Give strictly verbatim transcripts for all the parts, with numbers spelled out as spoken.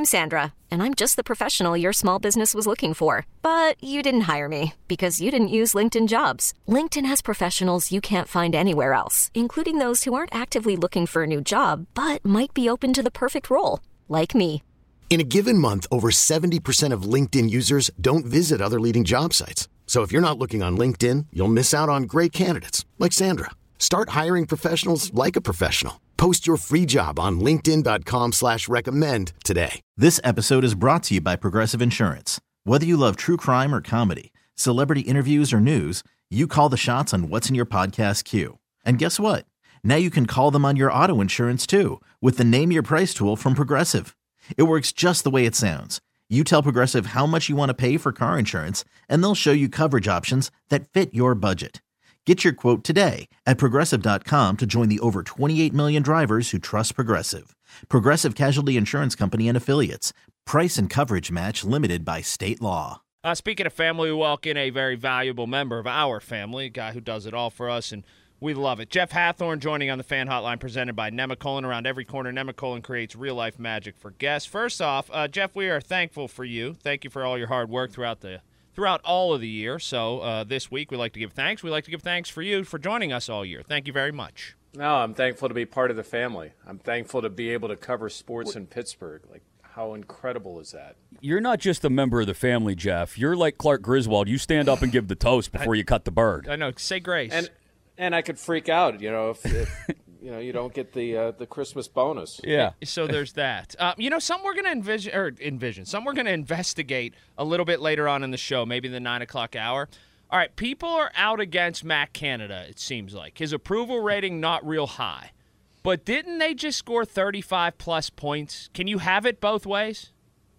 I'm Sandra, and I'm just the professional your small business was looking for. But you didn't hire me because you didn't use LinkedIn Jobs. LinkedIn has professionals you can't find anywhere else, including those who aren't actively looking for a new job, but might be open to the perfect role, like me. In a given month, over seventy percent of LinkedIn users don't visit other leading job sites. So if you're not looking on LinkedIn, you'll miss out on great candidates like Sandra. Start hiring professionals like a professional. Post your free job on linkedin.com slash recommend today. This episode is brought to you by Progressive Insurance. Whether you love true crime or comedy, celebrity interviews or news, you call the shots on what's in your podcast queue. And guess what? Now you can call them on your auto insurance too with the Name Your Price tool from Progressive. It works just the way it sounds. You tell Progressive how much you want to pay for car insurance, and they'll show you coverage options that fit your budget. Get your quote today at Progressive dot com to join the over twenty-eight million drivers who trust Progressive. Progressive Casualty Insurance Company and Affiliates. Price and coverage match limited by state law. Uh, speaking of family, we walk in a very valuable member of our family, a guy who does it all for us, and we love it. Jeff Hathhorn joining on the Fan Hotline presented by Nemacolin. Around every corner, Nemacolin creates real-life magic for guests. First off, uh, Jeff, we are thankful for you. Thank you for all your hard work throughout the throughout all of the year. So uh, this week we like to give thanks. We like to give thanks for you for joining us all year. Thank you very much. No, I'm thankful to be part of the family. I'm thankful to be able to cover sports in Pittsburgh. Like, how incredible is that? You're not just a member of the family, Jeff. You're like Clark Griswold. You stand up and give the toast before I, you cut the bird. I know. Say grace. And and I could freak out, you know, if, if you know you don't get the uh, the Christmas bonus. Yeah. So there's that. Uh, you know, something we're going to envision, or envision, something we're going to investigate a little bit later on in the show, maybe the nine o'clock hour. All right, people are out against Matt Canada, it seems like. His approval rating not real high. But didn't they just score thirty-five plus points? Can you have it both ways?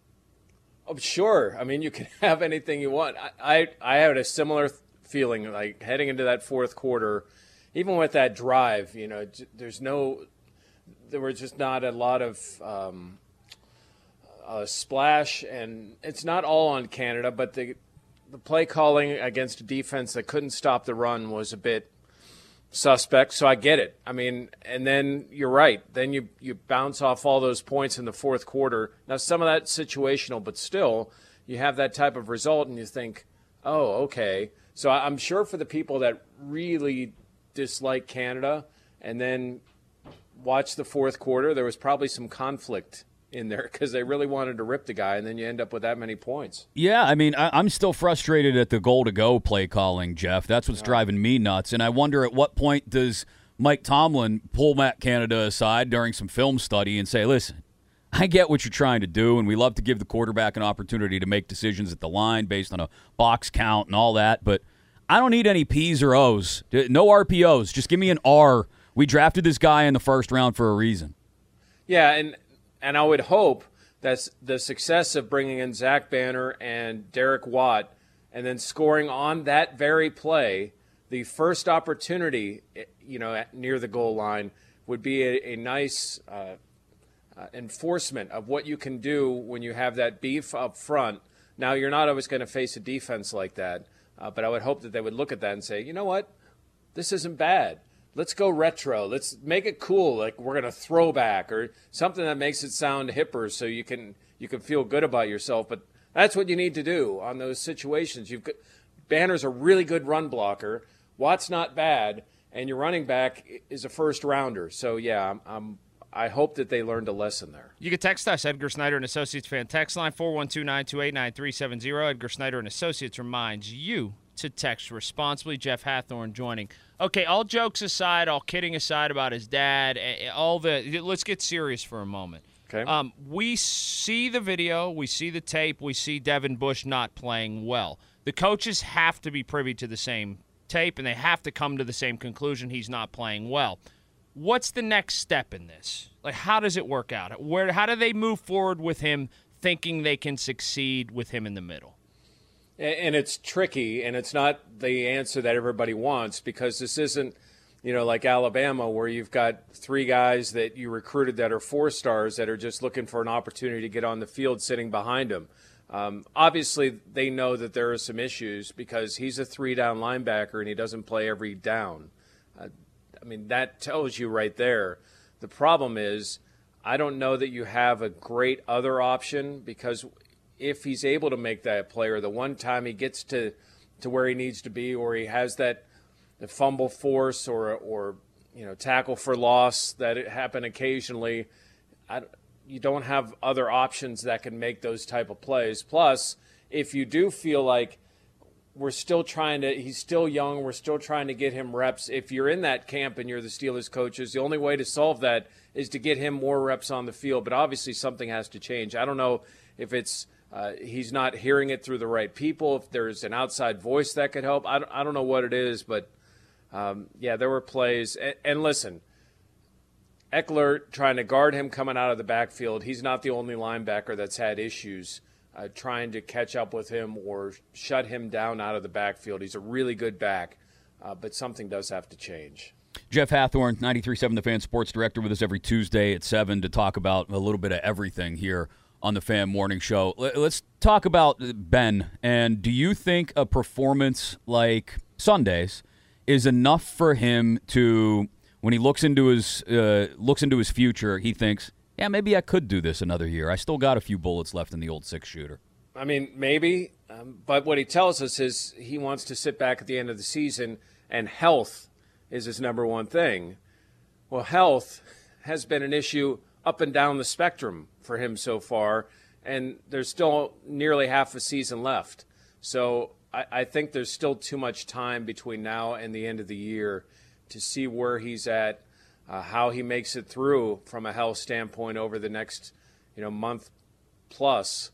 Oh, sure. I mean, you can have anything you want. I, I, I had a similar feeling, like heading into that fourth quarter, even with that drive, you know, there's no, there was just not a lot of um, uh, splash, and it's not all on Canada, but the the play calling against a defense that couldn't stop the run was a bit suspect, so I get it. I mean, and then you're right. Then you, you bounce off all those points in the fourth quarter. Now, some of that's situational, but still, you have that type of result, and you think, oh, okay. So I'm sure for the people that really dislike Canada and then watch the fourth quarter, there was probably some conflict in there because they really wanted to rip the guy, and then you end up with that many points. Yeah, I mean, I, I'm still frustrated at the goal-to-go play calling, Jeff. That's what's yeah. driving me nuts, and I wonder at what point does Mike Tomlin pull Matt Canada aside during some film study and say, listen, I get what you're trying to do, and we love to give the quarterback an opportunity to make decisions at the line based on a box count and all that, but I don't need any P's or O's. No R P Os. Just give me an R. We drafted this guy in the first round for a reason. Yeah, and and I would hope that the success of bringing in Zach Banner and Derek Watt and then scoring on that very play, the first opportunity, you know, near the goal line would be a, a nice uh, uh, enforcement of what you can do when you have that beef up front. Now, you're not always going to face a defense like that, uh, but I would hope that they would look at that and say, you know what, this isn't bad. Let's go retro. Let's make it cool. Like we're going to throw back or something that makes it sound hipper so you can you can feel good about yourself. But that's what you need to do on those situations. You've got, Banner's a really good run blocker. Watt's not bad. And your running back is a first rounder. So, yeah, I'm, I'm, I hope that they learned a lesson there. You can text us, Edgar Snyder and Associates fan text line, four one two, nine two eight, nine three seven zero. Edgar Snyder and Associates reminds you to text responsibly. Jeff Hathhorn joining. Okay, all jokes aside, all kidding aside about his dad, all the let's get serious for a moment. Okay. Um, we see the video, we see the tape, we see Devin Bush not playing well. The coaches have to be privy to the same tape, and they have to come to the same conclusion he's not playing well. What's the next step in this? Like, how does it work out? Where, how do they move forward with him thinking they can succeed with him in the middle? And it's tricky, and it's not the answer that everybody wants because this isn't, you know, like Alabama where you've got three guys that you recruited that are four stars that are just looking for an opportunity to get on the field sitting behind him. Um, obviously, they know that there are some issues because he's a three-down linebacker and he doesn't play every down. Uh, I mean, that tells you right there. The problem is I don't know that you have a great other option, because if he's able to make that play, or the one time he gets to, to where he needs to be, or he has that the fumble force or or you know tackle for loss that it happen occasionally, I, you don't have other options that can make those type of plays. Plus, if you do feel like we're still trying to, he's still young, we're still trying to get him reps. If you're in that camp and you're the Steelers coaches, the only way to solve that is to get him more reps on the field. But obviously something has to change. I don't know if it's uh, he's not hearing it through the right people, if there's an outside voice that could help. I don't, I don't know what it is, but um, yeah, there were plays. And, and listen, Eckler trying to guard him coming out of the backfield, he's not the only linebacker that's had issues Uh, trying to catch up with him or shut him down out of the backfield. He's a really good back, uh, but something does have to change. Jeff Hathhorn, ninety-three point seven The Fan Sports Director, with us every Tuesday at seven to talk about a little bit of everything here on the Fan Morning Show. Let's talk about Ben. And do you think a performance like Sunday's is enough for him to, when he looks into his uh, looks into his future, he thinks, yeah, maybe I could do this another year. I still got a few bullets left in the old six-shooter. I mean, maybe, um, but what he tells us is he wants to sit back at the end of the season, and health is his number one thing. Well, health has been an issue up and down the spectrum for him so far, and there's still nearly half a season left. So I, I think there's still too much time between now and the end of the year to see where he's at, Uh, how he makes it through from a health standpoint over the next, you know, month plus.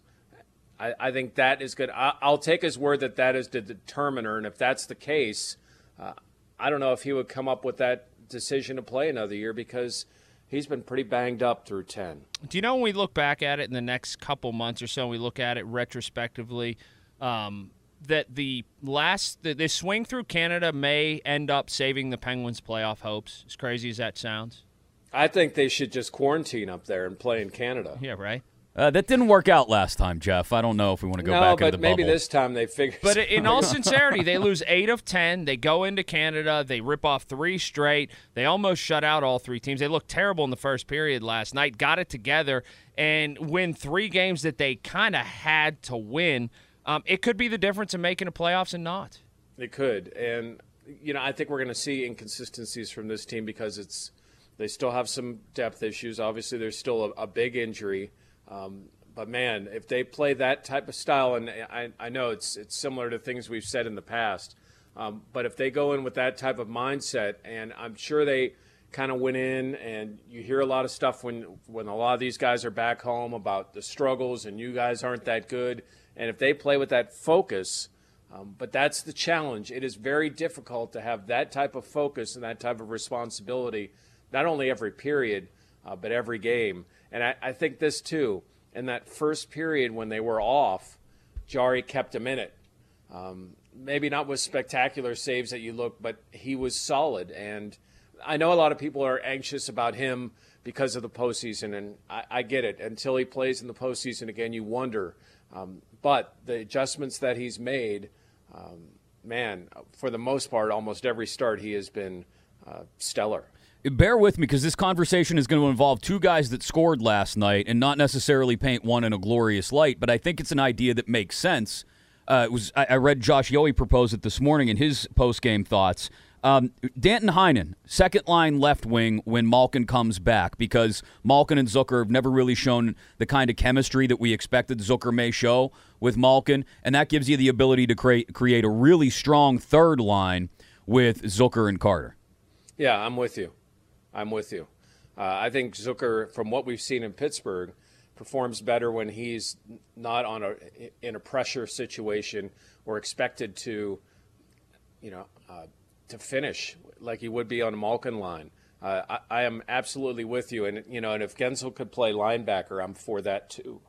I, I think that is good. I, I'll take his word that that is the determiner, and if that's the case, uh, I don't know if he would come up with that decision to play another year, because he's been pretty banged up through ten. Do you know, when we look back at it in the next couple months or so, we look at it retrospectively, um, that the last the, this swing through Canada may end up saving the Penguins' playoff hopes, as crazy as that sounds? I think they should just quarantine up there and play in Canada. Yeah, right? Uh, that didn't work out last time, Jeff. I don't know if we want to go no, back but into the maybe bubble. this time they figure. But in all sincerity, they lose eight of ten. They go into Canada. They rip off three straight. They almost shut out all three teams. They looked terrible in the first period last night, got it together, and win three games that they kind of had to win. Um, it could be the difference in making the playoffs and not. It could. And, you know, I think we're going to see inconsistencies from this team, because it's they still have some depth issues. Obviously, there's still a, a big injury. Um, but, man, if they play that type of style, and I, I know it's it's similar to things we've said in the past, um, but if they go in with that type of mindset, and I'm sure they kind of went in, and you hear a lot of stuff when, when a lot of these guys are back home about the struggles and you guys aren't that good. And if they play with that focus, um, but that's the challenge. It is very difficult to have that type of focus and that type of responsibility, not only every period, uh, but every game. And I, I think this, too, in that first period when they were off, Jari kept him in it. Um, maybe not with spectacular saves that you look, but he was solid. And I know a lot of people are anxious about him because of the postseason, and I, I get it. Until he plays in the postseason again, you wonder. Um, but the adjustments that he's made, um, man, for the most part, almost every start he has been uh, stellar. Bear with me, because this conversation is going to involve two guys that scored last night, and not necessarily paint one in a glorious light, but I think it's an idea that makes sense. Uh, it was I, I read Josh Yohe propose it this morning in his post-game thoughts. Um, Danton Heinen, second-line left wing when Malkin comes back, because Malkin and Zucker have never really shown the kind of chemistry that we expected Zucker may show with Malkin, and that gives you the ability to create create a really strong third line with Zucker and Carter. Yeah, I'm with you. I'm with you. Uh, I think Zucker, from what we've seen in Pittsburgh, performs better when he's not on a in a pressure situation or expected to, you know, uh, to finish like he would be on a Malkin line. Uh, I, I am absolutely with you. And, you know, and if Gensel could play linebacker, I'm for that too.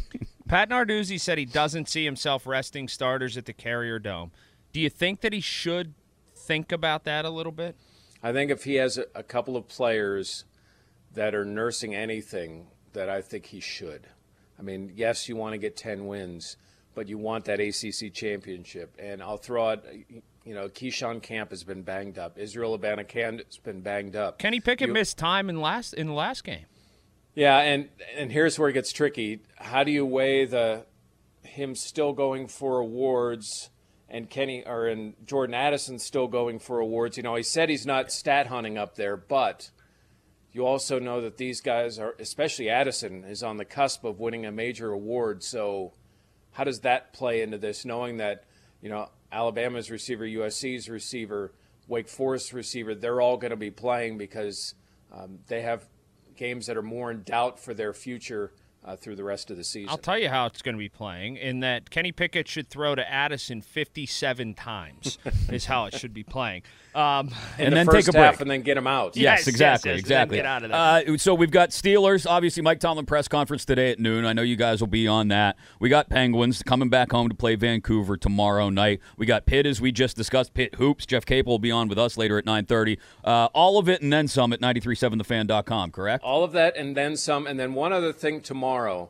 Pat Narduzzi said he doesn't see himself resting starters at the Carrier Dome. Do you think that he should think about that a little bit? I think if he has a, a couple of players that are nursing anything, that I think he should. I mean, yes, you want to get ten wins, but you want that A C C championship. And I'll throw out, you know, Keyshawn Camp has been banged up. Israel Abanikand has been banged up. Kenny Pickett you, missed time in last in the last game. Yeah, and and here's where it gets tricky. How do you weigh the him still going for awards and Kenny or and Jordan Addison still going for awards? You know, he said he's not stat hunting up there, but you also know that these guys are, especially Addison, is on the cusp of winning a major award. So how does that play into this, knowing that, you know, Alabama's receiver, U S C's receiver, Wake Forest receiver, they're all going to be playing because um, they have games that are more in doubt for their future uh, through the rest of the season. I'll tell you how it's going to be playing, in that Kenny Pickett should throw to Addison fifty-seven times is how it should be playing. Um, in and the then first take a break. half and then get them out. Yes, Yes, exactly, yes, yes, exactly. then get out of that. Uh, so we've got Steelers, obviously Mike Tomlin press conference today at noon. I know you guys will be on that. We got Penguins coming back home to play Vancouver tomorrow night. We got Pitt, as we just discussed, Pitt Hoops. Jeff Capel will be on with us later at nine thirty. Uh, all of it and then some at ninety-three point seven the fan dot com, correct? All of that and then some. And then one other thing tomorrow,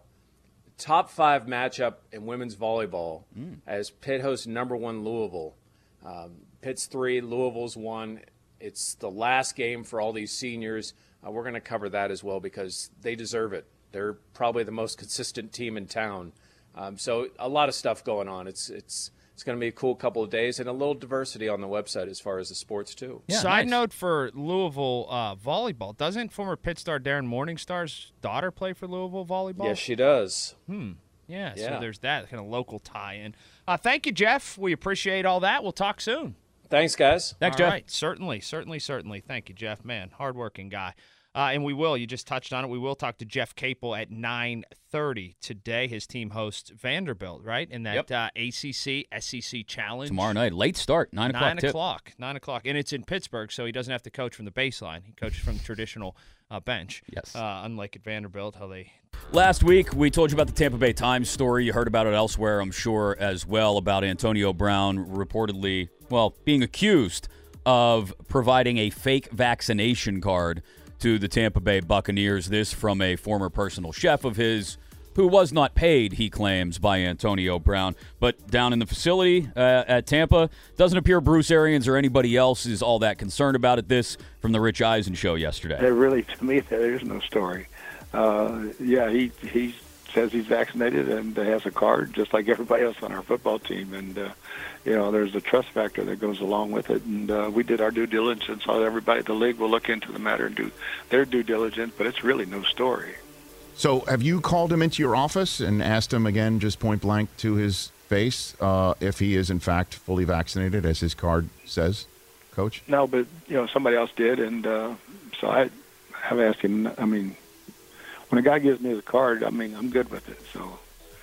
top five matchup in women's volleyball mm. as Pitt hosts number one Louisville. Um, Pitt's three, Louisville's one. It's the last game for all these seniors. Uh, we're going to cover that as well because they deserve it. They're probably the most consistent team in town. Um, so a lot of stuff going on. It's it's it's going to be a cool couple of days and a little diversity on the website as far as the sports too. Yeah, Side nice. note for Louisville uh, volleyball, doesn't former Pitt star Darren Morningstar's daughter play for Louisville volleyball? Yes, she does. Hmm. Yeah, yeah. So there's that kind of local tie-in. Uh, thank you, Jeff. We appreciate all that. We'll talk soon. Thanks, guys. Thanks, all Jeff. Right. Certainly, certainly, certainly. Thank you, Jeff. Man, hardworking guy. Uh, and we will. You just touched on it. We will talk to Jeff Capel at nine thirty today. His team hosts Vanderbilt, right, in that yep. uh, A C C, S E C Challenge. Tomorrow night. Late start, nine o'clock. Nine o'clock. Nine o'clock. And it's in Pittsburgh, so he doesn't have to coach from the baseline. He coaches from the traditional uh, bench. Yes. Uh, unlike at Vanderbilt, how they... Last week, we told you about the Tampa Bay Times story. You heard about it elsewhere, I'm sure, as well, about Antonio Brown reportedly, well, being accused of providing a fake vaccination card to the Tampa Bay Buccaneers. This from a former personal chef of his who was not paid, he claims, by Antonio Brown. But down in the facility uh, at Tampa, doesn't appear Bruce Arians or anybody else is all that concerned about it. This from the Rich Eisen show yesterday. There really, to me, there is no story. Uh, yeah, he he says he's vaccinated and has a card just like everybody else on our football team. And, uh, you know, there's a trust factor that goes along with it. And uh, we did our due diligence. So everybody at the league will look into the matter and do their due diligence, but it's really no story. So have you called him into your office and asked him again, just point blank to his face, uh, if he is in fact fully vaccinated, as his card says, Coach? No, but, you know, somebody else did. And uh, so I have asked him, I mean, when a guy gives me the card, I mean, I'm good with it. So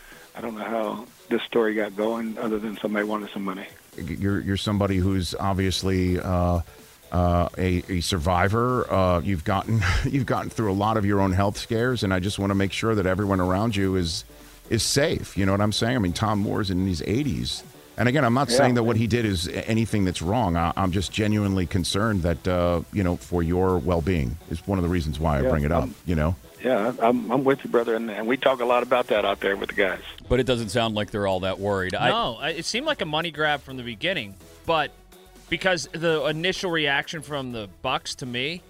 I don't know how this story got going other than somebody wanted some money. You're you're somebody who's obviously uh, uh, a, a survivor. Uh, you've gotten you've gotten through a lot of your own health scares, and I just want to make sure that everyone around you is is safe. You know what I'm saying? I mean, Tom Moore's in his eighties. And again, I'm not yeah. saying that what he did is anything that's wrong. I, I'm just genuinely concerned that, uh, you know, for your well-being is one of the reasons why I yeah, bring it up, um, you know? Yeah, I'm, I'm with you, brother, and, and we talk a lot about that out there with the guys. But it doesn't sound like they're all that worried. No, I, it seemed like a money grab from the beginning, but because the initial reaction from the Bucs to me,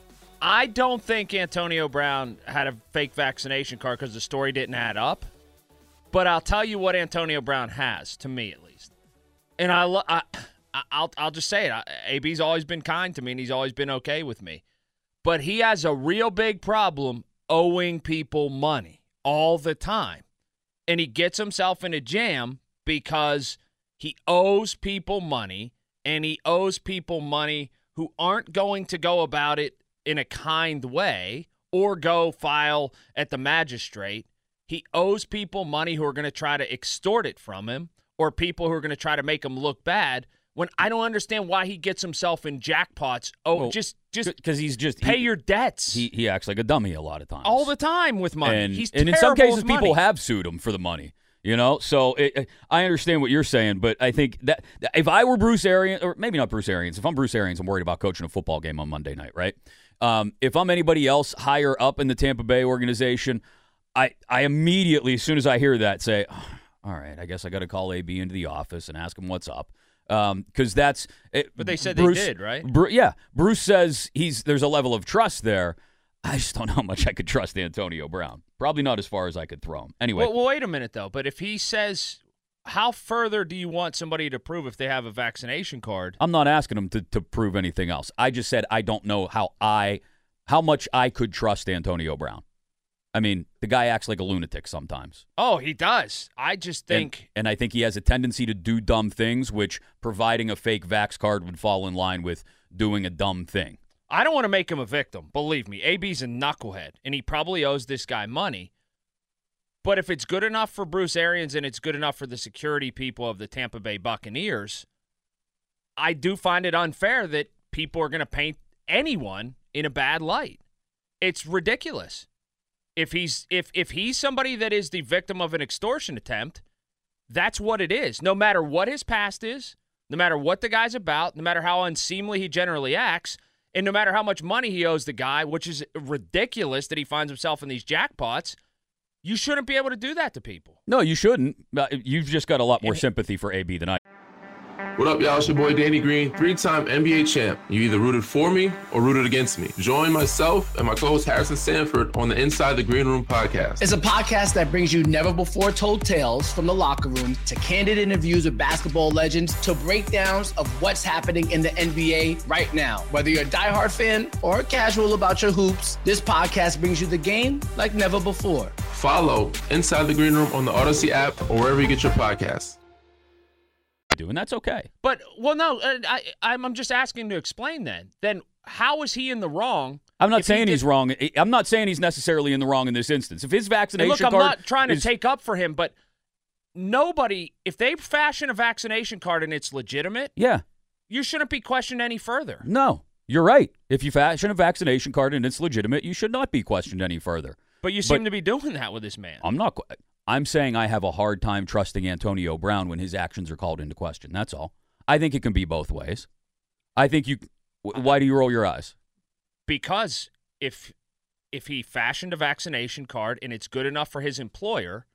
I don't think Antonio Brown had a fake vaccination card because the story didn't add up. But I'll tell you what Antonio Brown has, to me at least. And I, lo- I, I'll, I'll just say it. I, A B's always been kind to me, and he's always been okay with me. But he has a real big problem owing people money all the time. And he gets himself in a jam because he owes people money, and he owes people money who aren't going to go about it in a kind way or go file at the magistrate. He owes people money who are going to try to extort it from him, or people who are going to try to make him look bad, when I don't understand why he gets himself in jackpots. Oh, well, just just because he's just pay he, your debts. He he acts like a dummy a lot of times. All the time with money. And, he's and in some cases, money. people have sued him for the money. You know, so it, I understand what you're saying, but I think that if I were Bruce Arians, or maybe not Bruce Arians, if I'm Bruce Arians, I'm worried about coaching a football game on Monday night, right? Um, if I'm anybody else higher up in the Tampa Bay organization, I, I immediately, as soon as I hear that, say, oh, all right, I guess I got to call A B into the office and ask him what's up. Because um, that's it, But they said Bruce, they did, right? Bru- yeah. Bruce says he's there's a level of trust there. I just don't know how much I could trust Antonio Brown. Probably not as far as I could throw him. Anyway. Well, well, wait a minute, though. But if he says, how further do you want somebody to prove if they have a vaccination card? I'm not asking him to, to prove anything else. I just said I don't know how I, how much I could trust Antonio Brown. I mean, the guy acts like a lunatic sometimes. Oh, he does. I just think. And, and I think he has a tendency to do dumb things, which providing a fake vax card would fall in line with doing a dumb thing. I don't want to make him a victim. Believe me, A B's a knucklehead, and he probably owes this guy money. But if it's good enough for Bruce Arians and it's good enough for the security people of the Tampa Bay Buccaneers, I do find it unfair that people are going to paint anyone in a bad light. It's ridiculous. If he's if if he's somebody that is the victim of an extortion attempt, that's what it is. No matter what his past is, no matter what the guy's about, no matter how unseemly he generally acts, and no matter how much money he owes the guy, which is ridiculous that he finds himself in these jackpots, you shouldn't be able to do that to people. No, you shouldn't. You've just got a lot more sympathy for A B than I. What up, y'all? It's your boy Danny Green, three-time N B A champ. You either rooted for me or rooted against me. Join myself and my co-host Harrison Sanford on the Inside the Green Room podcast. It's a podcast that brings you never-before-told tales from the locker room to candid interviews with basketball legends to breakdowns of what's happening in the N B A right now. Whether you're a diehard fan or casual about your hoops, this podcast brings you the game like never before. Follow Inside the Green Room on the Odyssey app or wherever you get your podcasts. Do, and that's okay. But, well, no, I, I'm, I'm just asking to explain then. Then how is he in the wrong? I'm not saying he he's wrong. I'm not saying he's necessarily in the wrong in this instance. If his vaccination look, I'm card not trying to is, take up for him, but nobody, if they fashion a vaccination card and it's legitimate, yeah, you shouldn't be questioned any further. No, you're right. If you fashion a vaccination card and it's legitimate, you should not be questioned any further. But you seem but to be doing that with this man. I'm not. I'm saying I have a hard time trusting Antonio Brown when his actions are called into question. That's all. I think it can be both ways. I think you. Why do you roll your eyes? Because if if he fashioned a vaccination card and it's good enough for his employer,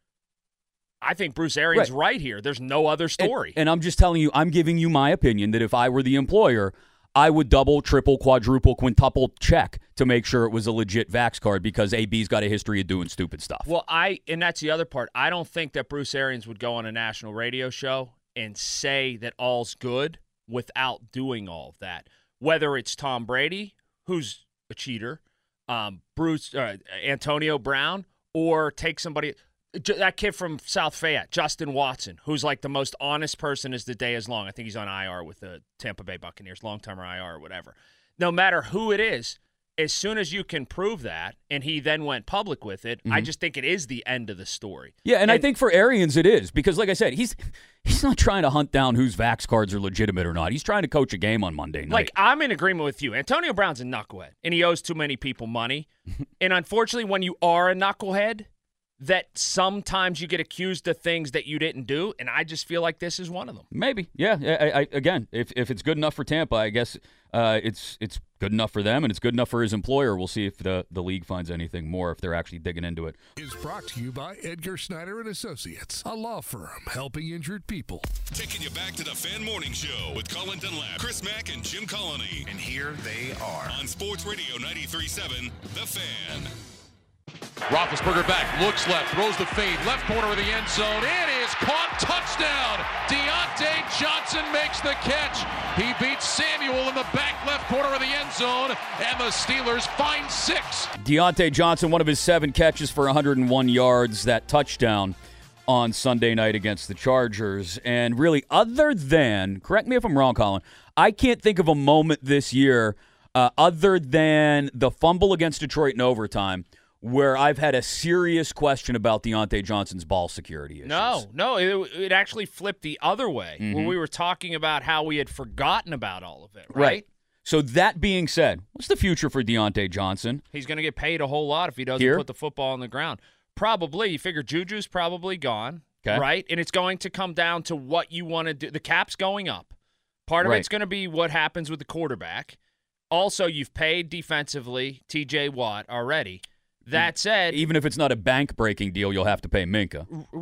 I think Bruce Arians right, right here. There's no other story. And, and I'm just telling you, I'm giving you my opinion that if I were the employer, I would double, triple, quadruple, quintuple check to make sure it was a legit vax card because A B's got a history of doing stupid stuff. Well, I and that's the other part. I don't think that Bruce Arians would go on a national radio show and say that all's good without doing all of that. Whether it's Tom Brady, who's a cheater, um, Bruce uh, Antonio Brown, or take somebody that kid from South Fayette, Justin Watson, who's like the most honest person as the day is long. I think he's on I R with the Tampa Bay Buccaneers, long-term I R or whatever. No matter who it is, as soon as you can prove that, and he then went public with it, mm-hmm. I just think it is the end of the story. Yeah, and, and I think for Arians it is, because like I said, he's he's not trying to hunt down whose vax cards are legitimate or not. He's trying to coach a game on Monday night. Like, I'm in agreement with you. Antonio Brown's a knucklehead, and he owes too many people money. And unfortunately, when you are a knucklehead, that sometimes you get accused of things that you didn't do, and I just feel like this is one of them. Maybe, yeah. I, I, again, if if it's good enough for Tampa, I guess uh, it's it's good enough for them, and it's good enough for his employer. We'll see if the, the league finds anything more, if they're actually digging into it. Is brought to you by Edgar Snyder and Associates, a law firm helping injured people. Taking you back to the Fan Morning Show with Colin Dunlap, Chris Mack, and Jim Colony. And here they are on Sports Radio ninety-three point seven, The Fan. Roethlisberger back, looks left, throws the fade, left corner of the end zone. It is caught, touchdown! Deontay Johnson makes the catch. He beats Samuel in the back left corner of the end zone, and the Steelers find six. Deontay Johnson, one of his seven catches for one hundred one yards, that touchdown on Sunday night against the Chargers. And really, other than, correct me if I'm wrong, Colin, I can't think of a moment this year uh, other than the fumble against Detroit in overtime where I've had a serious question about Deontay Johnson's ball security issues. No, no, it, it actually flipped the other way Mm-hmm. when we were talking about how we had forgotten about all of it, right? Right. So that being said, what's the future for Deontay Johnson? He's going to get paid a whole lot if he doesn't Here? put the football on the ground. Probably. You figure Juju's probably gone, okay. right? And it's going to come down to what you want to do. The cap's going up. Part of Right. it's going to be what happens with the quarterback. Also, you've paid defensively T J Watt already. That said, even if it's not a bank-breaking deal, you'll have to pay Minka.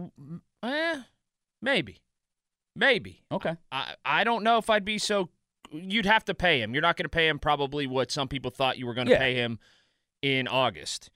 Eh, maybe. Maybe. Okay. I, I don't know if I'd be so – you'd have to pay him. You're not going to pay him probably what some people thought you were going to Yeah. pay him in August.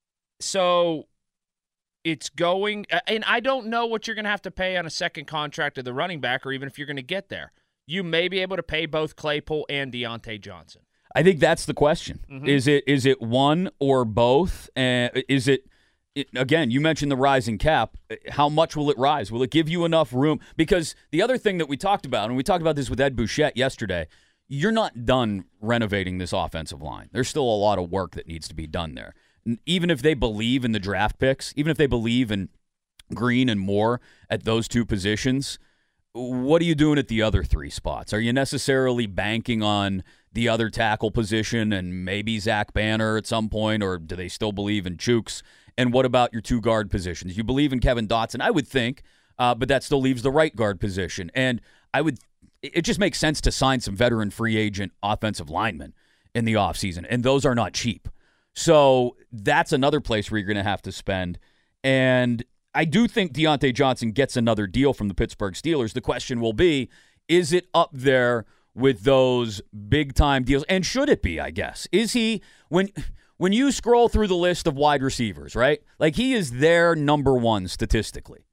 So it's going – and I don't know what you're going to have to pay on a second contract of the running back or even if you're going to get there. You may be able to pay both Claypool and Deontay Johnson. I think that's the question. Mm-hmm. Is it is it one or both? Uh, is it, it – again, you mentioned the rising cap. How much will it rise? Will it give you enough room? Because the other thing that we talked about, and we talked about this with Ed Bouchette yesterday, you're not done renovating this offensive line. There's still a lot of work that needs to be done there. Even if they believe in the draft picks, even if they believe in Green and Moore at those two positions, what are you doing at the other three spots? Are you necessarily banking on the other tackle position and maybe Zach Banner at some point, or do they still believe in Chooks? And what about your two guard positions? You believe in Kevin Dotson, I would think, uh, but that still leaves the right guard position. And I would, it just makes sense to sign some veteran free agent offensive linemen in the offseason, and those are not cheap. So that's another place where you're going to have to spend. And I do think Deontay Johnson gets another deal from the Pittsburgh Steelers. The question will be, is it up there with those big-time deals? And should it be, I guess? Is he, when when you scroll through the list of wide receivers, right? Like, he is their number one statistically.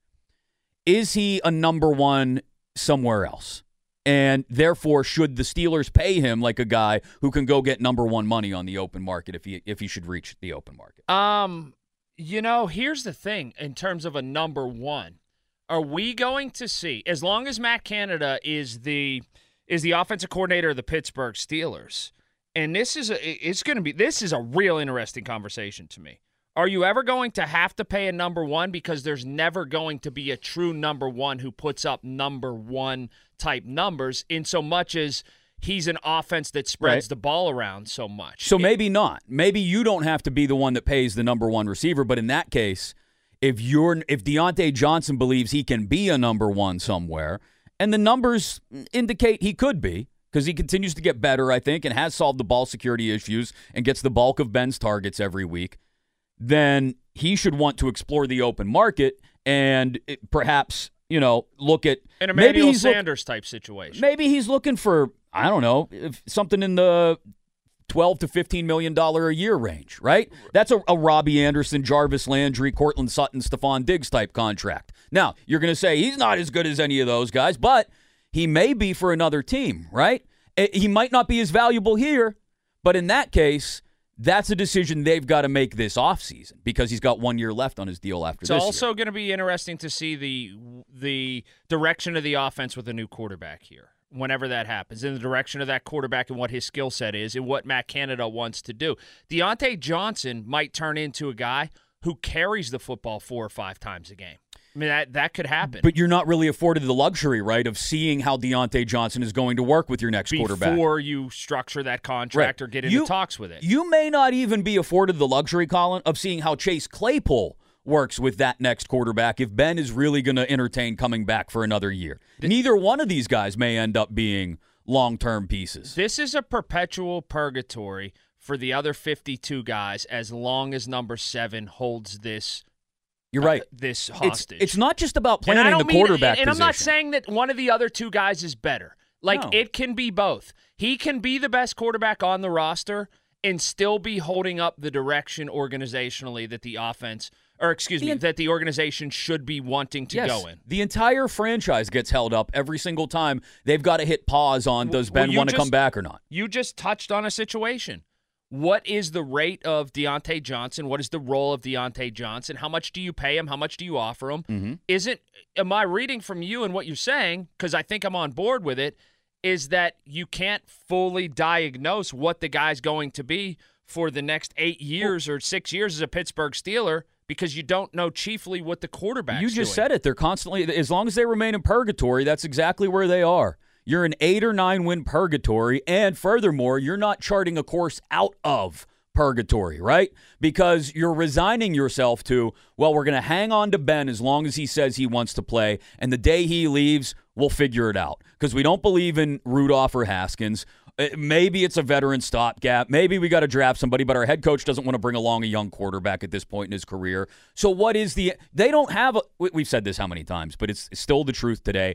Is he a number one somewhere else? And therefore, should the Steelers pay him like a guy who can go get number one money on the open market if he if he should reach the open market? Um, you know, here's the thing in terms of a number one. Are we going to see, as long as Matt Canada is the is the offensive coordinator of the Pittsburgh Steelers, and this is a it's going to be this is a real interesting conversation to me. Are you ever going to have to pay a number one because there's never going to be a true number one who puts up number one type numbers in so much as he's an offense that spreads right. the ball around so much? So it, maybe not. Maybe you don't have to be the one that pays the number one receiver, but in that case, if you're if Deontay Johnson believes he can be a number one somewhere, and the numbers indicate he could be, because he continues to get better, I think, and has solved the ball security issues and gets the bulk of Ben's targets every week, then he should want to explore the open market and it, perhaps, you know, look at an Emmanuel maybe Sanders look, type situation. Maybe he's looking for, I don't know, if something in the twelve to fifteen million dollars a year range, right? That's a, a Robbie Anderson, Jarvis Landry, Cortland Sutton, Stephon Diggs type contract. Now, you're going to say he's not as good as any of those guys, but he may be for another team, right? He might not be as valuable here, but in that case, that's a decision they've got to make this offseason because he's got one year left on his deal after it's this It's also year. going to be interesting to see the the direction of the offense with a new quarterback here, whenever that happens, in the direction of that quarterback and what his skill set is and what Matt Canada wants to do. Deontay Johnson might turn into a guy who carries the football four or five times a game. I mean, that, that could happen. But you're not really afforded the luxury, right, of seeing how Deontay Johnson is going to work with your next Before quarterback. Before you structure that contract right. or get into you, talks with it. You may not even be afforded the luxury, Colin, of seeing how Chase Claypool works with that next quarterback if Ben is really going to entertain coming back for another year. The, Neither one of these guys may end up being long-term pieces. This is a perpetual purgatory for the other fifty-two guys as long as number seven holds this You're right. Uh, this hostage. It's, it's not just about planning the mean, quarterback and, and position. I'm not saying that one of the other two guys is better. Like, no. It can be both. He can be the best quarterback on the roster and still be holding up the direction organizationally that the offense, or excuse the me, en- that the organization should be wanting to yes, go in. The entire franchise gets held up every single time. They've got to hit pause on, does Ben well, want to just, come back or not? You just touched on a situation. What is the rate of Deontay Johnson? What is the role of Deontay Johnson? How much do you pay him? How much do you offer him? Mm-hmm. Isn't, am I reading from you and what you're saying, because I think I'm on board with it, is that you can't fully diagnose what the guy's going to be for the next eight years or six years as a Pittsburgh Steeler because you don't know chiefly what the quarterback's You just doing. said it. They're constantly, as long as they remain in purgatory, that's exactly where they are. You're an eight or nine win purgatory, and furthermore, you're not charting a course out of purgatory, right? Because you're resigning yourself to, well, we're going to hang on to Ben as long as he says he wants to play, and the day he leaves, we'll figure it out. Because we don't believe in Rudolph or Haskins. Maybe it's a veteran stopgap. Maybe we got to draft somebody, but our head coach doesn't want to bring along a young quarterback at this point in his career. So what is the – they don't have – we've said this how many times, but it's still the truth today.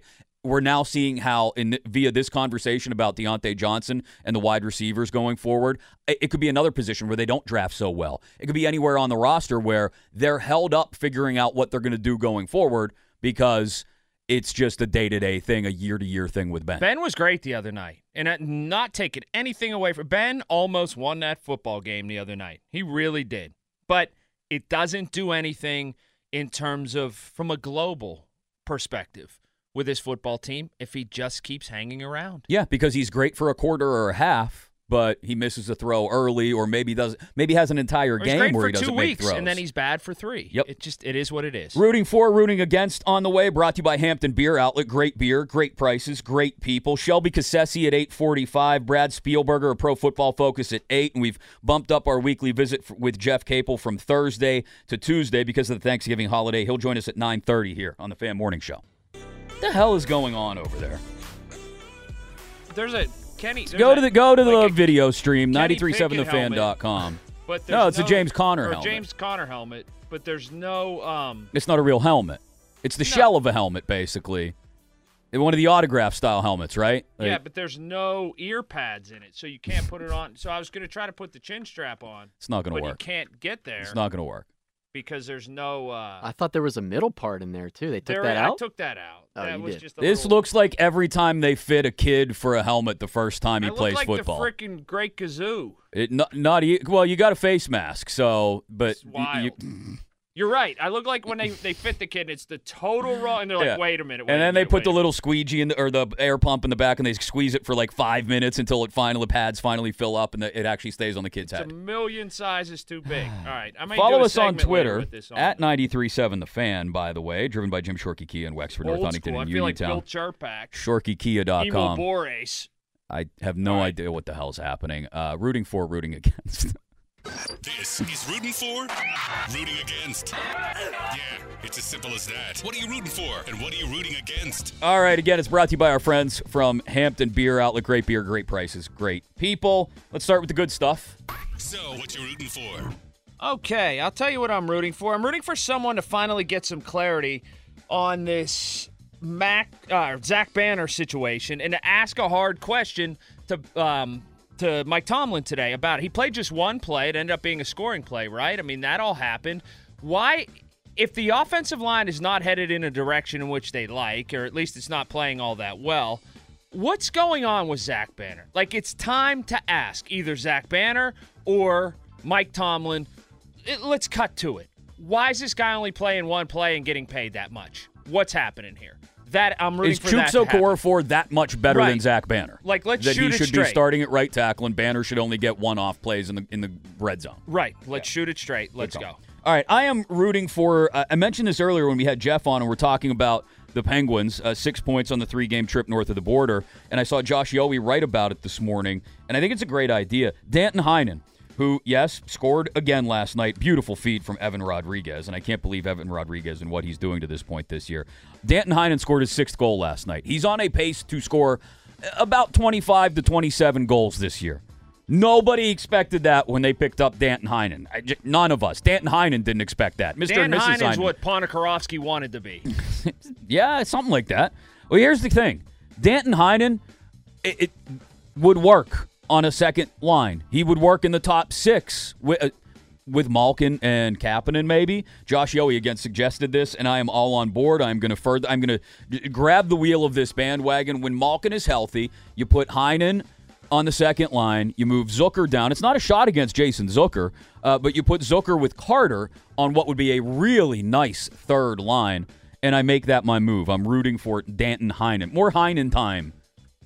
we're now seeing how, in via this conversation about Deontay Johnson and the wide receivers going forward, it, it could be another position where they don't draft so well. It could be anywhere on the roster where they're held up figuring out what they're going to do going forward because it's just a day-to-day thing, a year-to-year thing with Ben. Ben was great the other night, and not taking anything away from Ben. Almost won that football game the other night. He really did, but it doesn't do anything in terms of from a global perspective with his football team if he just keeps hanging around. Yeah, because he's great for a quarter or a half, but he misses a throw early, or maybe does maybe has an entire game where he doesn't make throws. And then he's bad for three. Yep. It just it is what it is. Rooting for, rooting against on the way, brought to you by Hampton Beer Outlet. Great beer, great prices, great people. Shelby Cassesi at eight forty-five, Brad Spielberger of Pro Football Focus at eight, and we've bumped up our weekly visit with Jeff Capel from Thursday to Tuesday because of the Thanksgiving holiday. He'll join us at nine thirty here on the Fan Morning Show. What the hell is going on over there? There's a Kenny. There's go to the go to the like video stream nine three seven the fan helmet, dot com. But no, it's no, a James Conner or helmet. James Conner helmet, but there's no. Um, it's not a real helmet. It's the no. shell of a helmet, basically. One of the autograph style helmets, right? Like, yeah, but there's no ear pads in it, so you can't put it on. So I was going to try to put the chin strap on. It's not going to but work. You can't get there. It's not going to work. Because there's no. Uh, I thought there was a middle part in there too. They took there, that I out. I took that out. Oh, that you was did. just a This little, looks like every time they fit a kid for a helmet the first time he I plays look like football. the freaking Great Kazoo. It not, not e- well. You got a face mask, so but It's wild. You, You're right. I look like when they, they fit the kid, it's the total wrong. And they're like, Yeah. wait a minute. Wait and a then they minute, put wait the a little squeegee in the, or the air pump in the back, and they squeeze it for like five minutes until it finally the pads finally fill up, and the, it actually stays on the kid's It's head. a million sizes too big. All right. I might Follow do a us on segment later Twitter with this on. at nine three seven The Fan, by the way, driven by Jim Shorkey Kia in Wexford, North Old Huntington, school. and I feel like Uniontown. Bill Churpak. Shorkey Kia dot Emo com. Borace. I have no idea what the hell's happening. Uh, rooting for, rooting against. This is Rooting For, Rooting Against. Yeah, it's as simple as that. What are you rooting for, and what are you rooting against? All right, again, it's brought to you by our friends from Hampton Beer Outlet. Great beer, great prices, great people. Let's start with the good stuff. So, what you rooting for? Okay, I'll tell you what I'm rooting for. I'm rooting for someone to finally get some clarity on this Mac uh, Zach Banner situation and to ask a hard question to um, to Mike Tomlin today about it. He played just one play. It ended up being a scoring play, right? I mean, that all happened. Why, if the offensive line is not headed in a direction in which they like, or at least it's not playing all that well, what's going on with Zach Banner? Like, it's time to ask either Zach Banner or Mike Tomlin. It, let's cut to it. Why is this guy only playing one play and getting paid that much? What's happening here? That I'm rooting Is for that to Chuks happen. Okorafor that much better Right. than Zach Banner? Like, let's that shoot he it should straight. be starting at right tackle, and Banner should only get one-off plays in the in the red zone. Right. Let's shoot it straight. Let's go. All right, I am rooting for. Uh, I mentioned this earlier when we had Jeff on, and we're talking about the Penguins, uh, six points on the three-game trip north of the border, and I saw Josh Yohe write about it this morning, and I think it's a great idea. Danton Heinen, who, yes, scored again last night. Beautiful feed from Evan Rodriguez, and I can't believe Evan Rodriguez and what he's doing to this point this year. Danton Heinen scored his sixth goal last night. He's on a pace to score about twenty-five to twenty-seven goals this year. Nobody expected that when they picked up Danton Heinen. I j- none of us. Danton Heinen didn't expect that. Mister Dan and Missus Heinen's Heinen. what Ponikarovsky wanted to be. Yeah, something like that. Well, here's the thing. Danton Heinen, it, it would work on a second line. He would work in the top six with, uh, with Malkin and Kapanen maybe. Josh Yohe again suggested this, and I am all on board. I'm going to further. I'm going to grab the wheel of this bandwagon. When Malkin is healthy, you put Heinen on the second line. You move Zucker down. It's not a shot against Jason Zucker, uh, but you put Zucker with Carter on what would be a really nice third line, and I make that my move. I'm rooting for Danton Heinen. More Heinen time.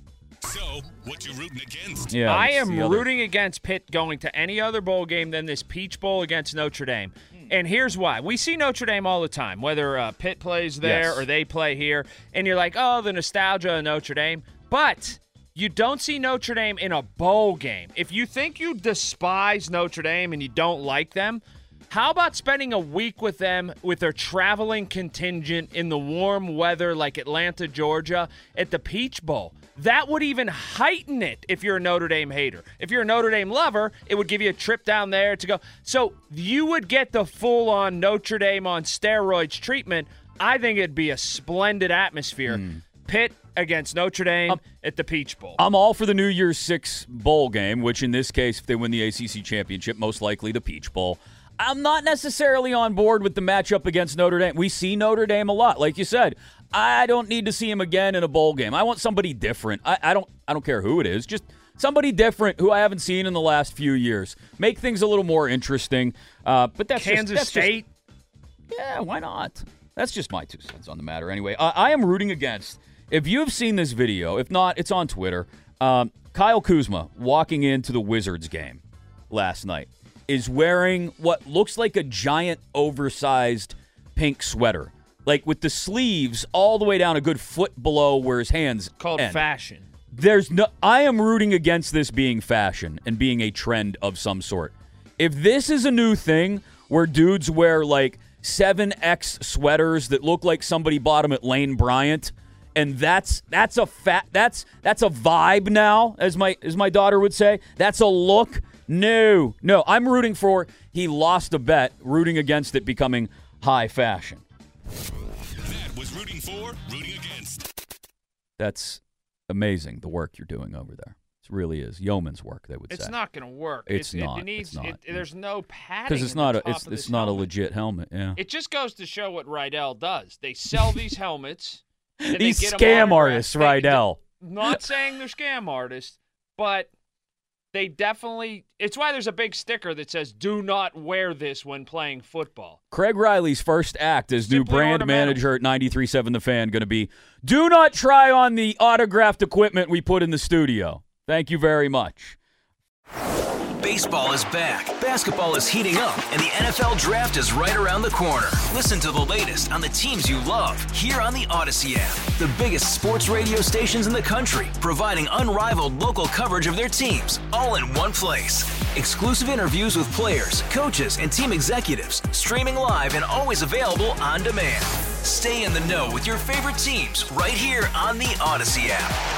So, what you rooting against? Yeah, I that's am the other- rooting against Pitt going to any other bowl game than this Peach Bowl against Notre Dame. And here's why. We see Notre Dame all the time, whether uh, Pitt plays there Yes. or they play here, and you're like, oh, the nostalgia of Notre Dame. But you don't see Notre Dame in a bowl game. If you think you despise Notre Dame and you don't like them, how about spending a week with them with their traveling contingent in the warm weather like Atlanta, Georgia, at the Peach Bowl? That would even heighten it if you're a Notre Dame hater. If you're a Notre Dame lover, it would give you a trip down there to go. So you would get the full-on Notre Dame on steroids treatment. I think it'd be a splendid atmosphere. Mm. Pitt against Notre Dame um, at the Peach Bowl. I'm all for the New Year's Six bowl game, which in this case, if they win the A C C championship, most likely the Peach Bowl. I'm not necessarily on board with the matchup against Notre Dame. We see Notre Dame a lot. Like you said, I don't need to see him again in a bowl game. I want somebody different. I, I don't I don't care who it is. Just somebody different who I haven't seen in the last few years. Make things a little more interesting. Uh, but that's Kansas just, that's State? Just, yeah, why not? That's just my two cents on the matter anyway. Uh, I am rooting against, if you've seen this video, if not, it's on Twitter, um, Kyle Kuzma walking into the Wizards game last night is wearing what looks like a giant oversized pink sweater. Like with the sleeves all the way down a good foot below where his hands Called end. fashion. There's no. I am rooting against this being fashion and being a trend of some sort. If this is a new thing where dudes wear like seven X sweaters that look like somebody bought them at Lane Bryant, and that's that's a fat that's that's a vibe now, as my as my daughter would say. That's a look. No, no. I'm rooting for he lost a bet, rooting against it becoming high fashion. That was rooting for, rooting against. That's amazing, the work you're doing over there. It really is yeoman's work, they would It's say. not going to work. It's, it's not. It needs, it's not. It, there's no padding. Because it's at not the a top it's of it's this not helmet. a legit helmet. Yeah. It just goes to show what Rydell does. They sell these helmets. and These they get 'em scam autographed. artists, They- Rydell. Not saying they're scam artists, but they definitely. It's why there's a big sticker that says "Do not wear this when playing football." Craig Riley's first act as new Simply brand ornamental. manager at ninety-three point seven The Fan going to be, do not try on the autographed equipment we put in the studio. Thank you very much. Baseball is back, basketball is heating up, and the N F L Draft is right around the corner. Listen to the latest on the teams you love here on the Odyssey app. The biggest sports radio stations in the country, providing unrivaled local coverage of their teams, all in one place. Exclusive interviews with players, coaches, and team executives, streaming live and always available on demand. Stay in the know with your favorite teams right here on the Odyssey app.